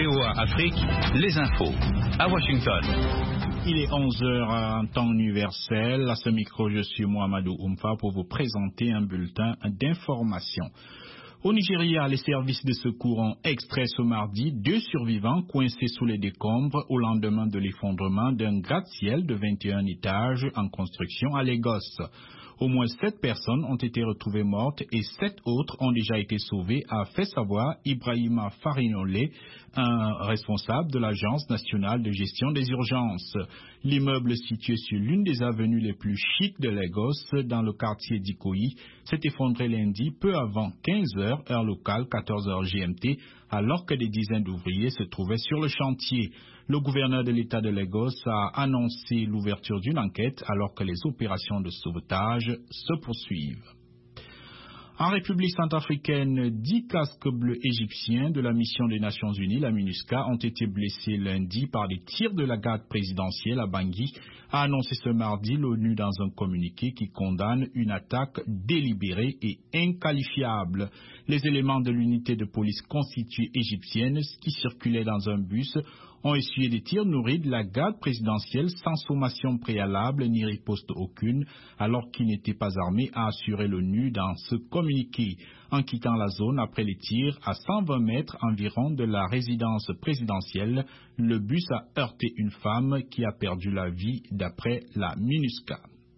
VOA Afrique, les infos. À Washington. Il est 11h en temps universel. À ce micro, je suis Mohamedou Oumfa pour vous présenter un bulletin d'information. Au Nigeria, les services de secours ont extrait ce mardi 2 survivants coincés sous les décombres au lendemain de l'effondrement d'un gratte-ciel de 21 étages en construction à Lagos. Au moins 7 personnes ont été retrouvées mortes et 7 autres ont déjà été sauvées, a fait savoir Ibrahima Farinolé, un responsable de l'Agence nationale de gestion des urgences. L'immeuble situé sur l'une des avenues les plus chics de Lagos, dans le quartier d'Ikoyi, s'est effondré lundi peu avant 15h, heure locale, 14h GMT, alors que des dizaines d'ouvriers se trouvaient sur le chantier. Le gouverneur de l'État de Lagos a annoncé l'ouverture d'une enquête alors que les opérations de sauvetage se poursuivent. En République centrafricaine, 10 casques bleus égyptiens de la mission des Nations Unies, la MINUSCA, ont été blessés lundi par des tirs de la garde présidentielle à Bangui, a annoncé ce mardi l'ONU dans un communiqué qui condamne une attaque délibérée et inqualifiable. Les éléments de l'unité de police constituée égyptienne qui circulaient dans un bus ont essuyé des tirs nourris de la garde présidentielle sans sommation préalable ni riposte aucune, alors qu'ils n'étaient pas armés, a assuré l'ONU dans ce communiqué. En quittant la zone après les tirs, à 120 mètres environ de la résidence présidentielle, le bus a heurté une femme qui a perdu la vie d'après la MINUSCA.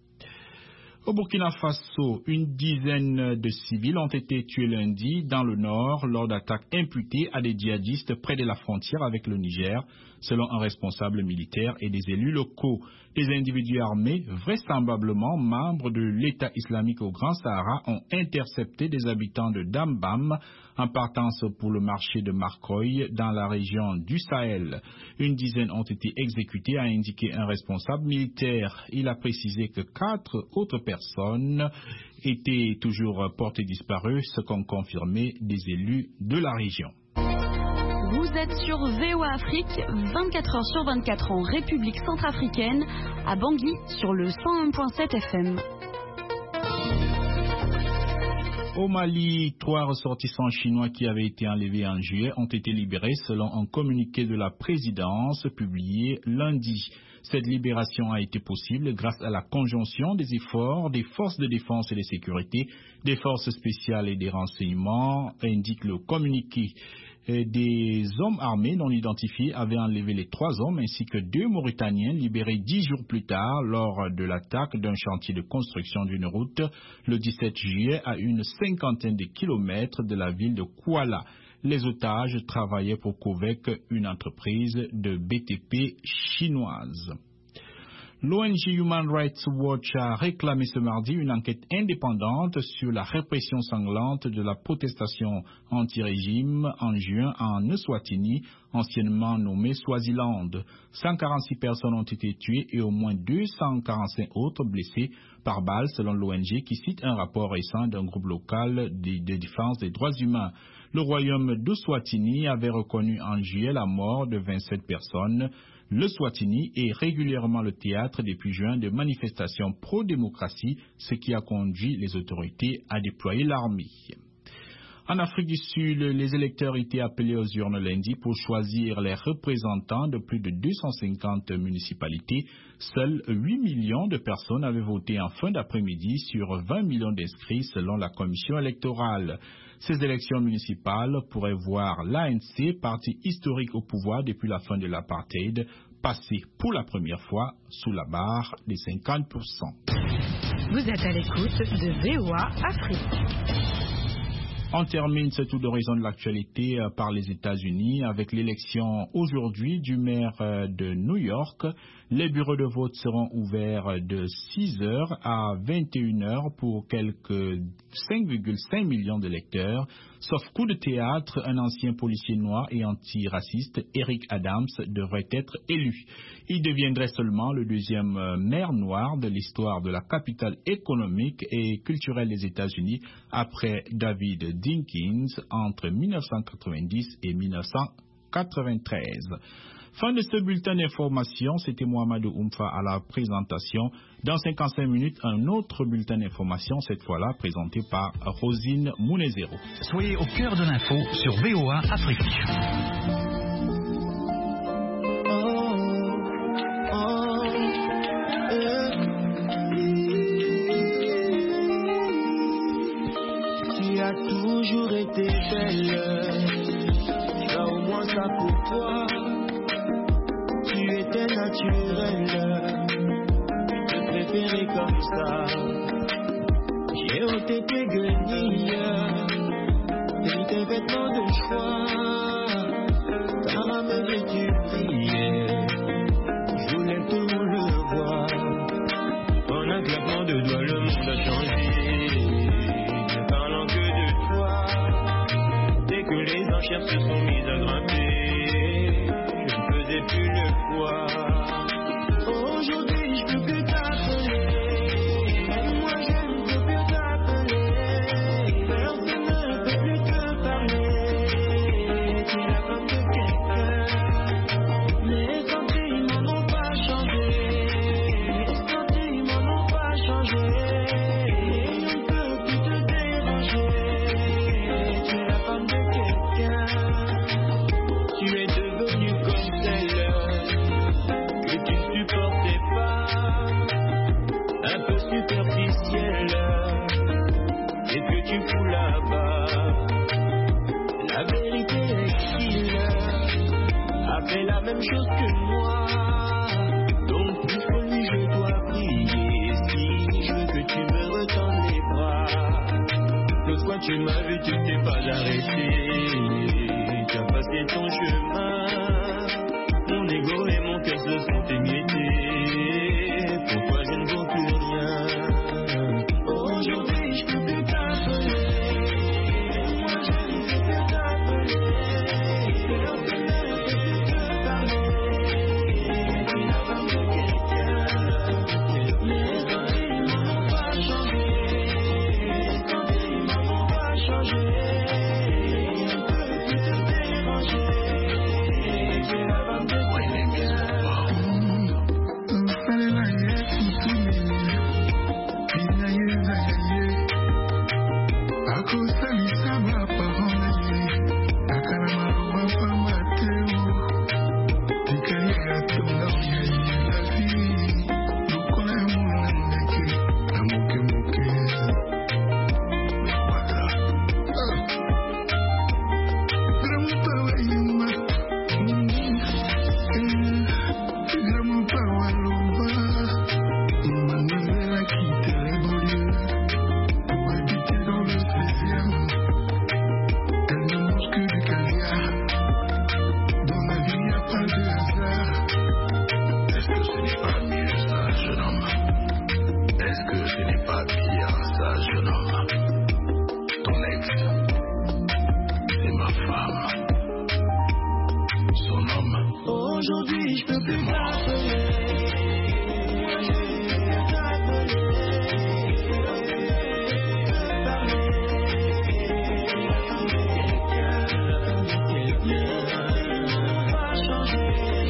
Au Burkina Faso, une dizaine de civils ont été tués lundi dans le nord lors d'attaques imputées à des djihadistes près de la frontière avec le Niger, selon un responsable militaire et des élus locaux. Des individus armés, vraisemblablement membres de l'État islamique au Grand Sahara, ont intercepté des habitants de Dambam en partance pour le marché de Marcoy dans la région du Sahel. Une dizaine ont été exécutés, a indiqué un responsable militaire. Il a précisé que 4 autres personnes étaient toujours portées disparues, ce qu'ont confirmé des élus de la région. Vous êtes sur VOA Afrique, 24 heures sur 24 en République centrafricaine, à Bangui sur le 101.7 FM. Au Mali, 3 ressortissants chinois qui avaient été enlevés en juillet ont été libérés selon un communiqué de la présidence publié lundi. Cette libération a été possible grâce à la conjonction des efforts des forces de défense et de sécurité, des forces spéciales et des renseignements, indique le communiqué. Des hommes armés non identifiés avaient enlevé les 3 hommes ainsi que 2 Mauritaniens libérés 10 jours plus tard lors de l'attaque d'un chantier de construction d'une route le 17 juillet à une 50aine de kilomètres de la ville de Kouala. Les otages travaillaient pour Covec, une entreprise de BTP chinoise. L'ONG Human Rights Watch a réclamé ce mardi une enquête indépendante sur la répression sanglante de la protestation anti-régime en juin en Eswatini, anciennement nommée Swaziland. 146 personnes ont été tuées et au moins 245 autres blessées par balle selon l'ONG qui cite un rapport récent d'un groupe local de défense des droits humains. Le royaume d'Eswatini avait reconnu en juillet la mort de 27 personnes. Le Swatini est régulièrement le théâtre depuis juin de manifestations pro-démocratie, ce qui a conduit les autorités à déployer l'armée. En Afrique du Sud, les électeurs étaient appelés aux urnes lundi pour choisir les représentants de plus de 250 municipalités. Seuls 8 millions de personnes avaient voté en fin d'après-midi sur 20 millions d'inscrits selon la commission électorale. Ces élections municipales pourraient voir l'ANC, parti historique au pouvoir depuis la fin de l'apartheid, passer pour la première fois sous la barre des 50%. Vous êtes à l'écoute de VOA Afrique. On termine ce tour d'horizon de l'actualité par les États-Unis avec l'élection aujourd'hui du maire de New York. Les bureaux de vote seront ouverts de 6h à 21h pour quelques 5,5 millions d'électeurs. Sauf coup de théâtre, un ancien policier noir et antiraciste, Eric Adams, devrait être élu. Il deviendrait seulement le 2e maire noir de l'histoire de la capitale économique et culturelle des États-Unis après David Dinkins entre 1990 et 1993. Fin de ce bulletin d'information, c'était Mohamedou Oumfa à la présentation. Dans 55 minutes, un autre bulletin d'information, cette fois-là présenté par Rosine Mounezero. Soyez au cœur de l'info sur VOA Afrique. as toujours été belle. Tu as au moins ça pour toi. Tu étais naturelle. Je préférais comme ça. J'ai ôté tes guenilles et tes vêtements de choix. Ta ramène et tu priais. Je voulais tout le voir. En un claquement de doigts, le monde a changé. Ne parlant que de toi. Dès que les enchères se sont mises à grimper, je ne faisais plus le poids. Aujourd'hui, je peux plus t'appeler. Moi, je ne peux plus t'appeler. Personne ne peut plus te parler. Tu es la femme de quelqu'un. Les sentiments n'ont pas changé. Les sentiments n'ont pas changé. Et on ne peut plus te déranger. Tu es la femme de quelqu'un. Tu es devenue comme celle que tu supportais pas, un peu superficielle. Et que tu fous là-bas. La vérité est qu'il a fait la même chose que moi. Donc plus que lui je dois prier. Si je veux que tu me retends les bras. L'autre fois tu m'as vu, tu t'es pas arrêté. Tu as passé ton chemin. Mon ego et mon cœur se sont émiettés. Pour toi je ne vaux plus rien. Aujourd'hui je peux plus t'appeler. Moi je ne peux plus t'appeler. Personne ne peut plus te parler. Tu es la femme de quelqu'un. Les sentiments n'ont pas changé. Les sentiments n'ont pas changé. On ne peut plus te déranger. Tu es la femme de quelqu'un. Aujourd'hui je peux plus t'appeler. Moi je ne peux plus t'appeler. Pas changé.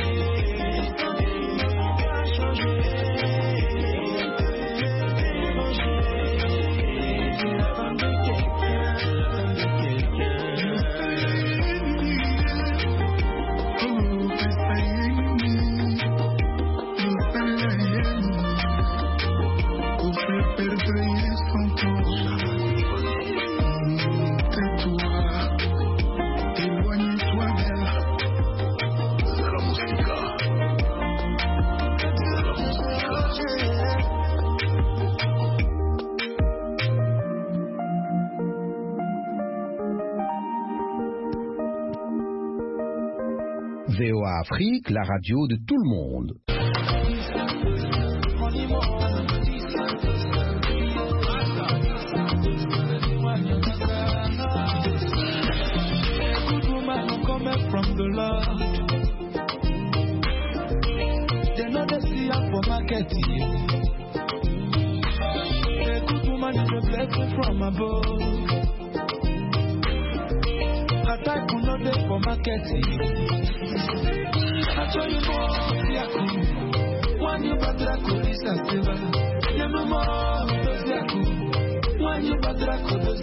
Pas changé. C'est la femme de VOA Afrique, la radio de tout le monde. From the Lord, they know they see her for marketing. A good woman is a blessing from above. Attack will not be for marketing. I tell you more, Yaku. One you batra kolisa seva. Yemu more, Yaku. One you batra kolisa